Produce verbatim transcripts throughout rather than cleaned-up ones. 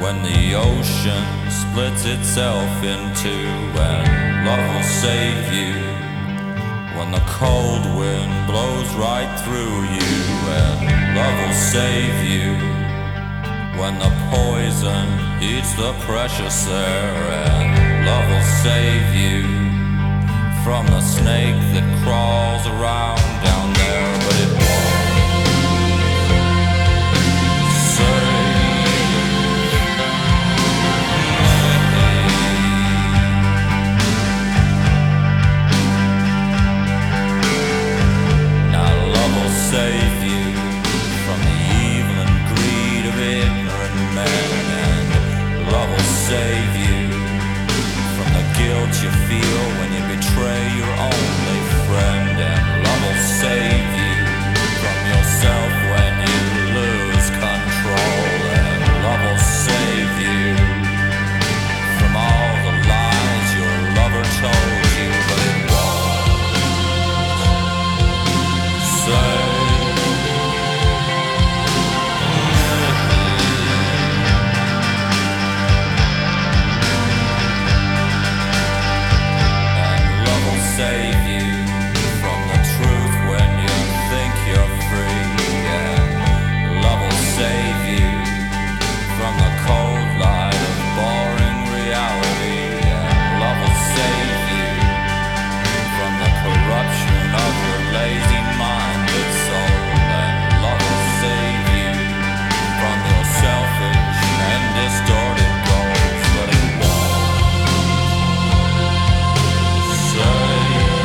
when the ocean splits itself in two, and love will save you when the cold wind blows right through you, and love will save you when the poison eats the precious air, and love will save you from the snake that crawls around down there, but it won't save. Save you from the evil and greed of ignorant men, and love will save you from the guilt you feel when you betray your only friend, and love will save you from yourself when you lose control, and love will save you from all the lies your lover told you, but it won't save. Save you from the truth when you think you're free, and love will save you from the cold light of boring reality, and love will save you from the corruption of your lazy minded soul, and love will save you from your selfish and distorted goals, but it won't save.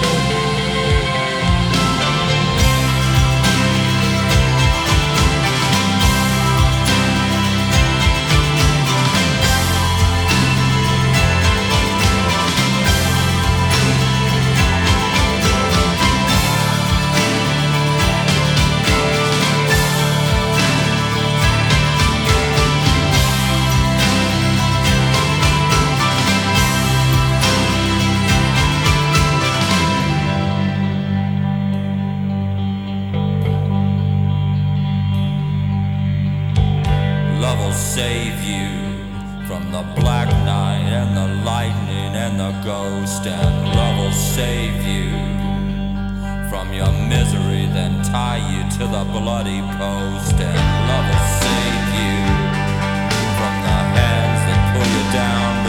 Love will save you from the black night and the lightning and the ghost, and love will save you from your misery, then tie you to the bloody post, and love will save you from the hands that pull you down